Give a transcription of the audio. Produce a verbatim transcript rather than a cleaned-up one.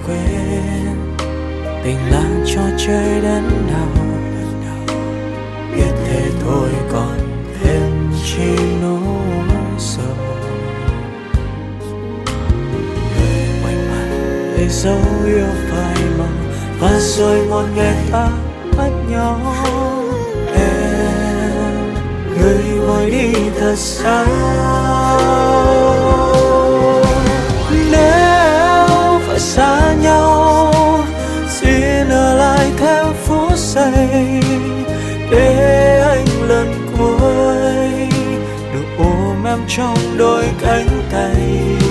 quên. Tình là trò chơi đến nào, biết thế thôi còn thêm chi nỗi sầu. Người quanh mặt để dấu yêu phai màu, và rồi một ngày ta mất nhau. Em người vội đi thật xa. Nếu phải xa nhau, xin ở lại thêm phút giây để anh lần cuối được ôm em trong đôi cánh tay.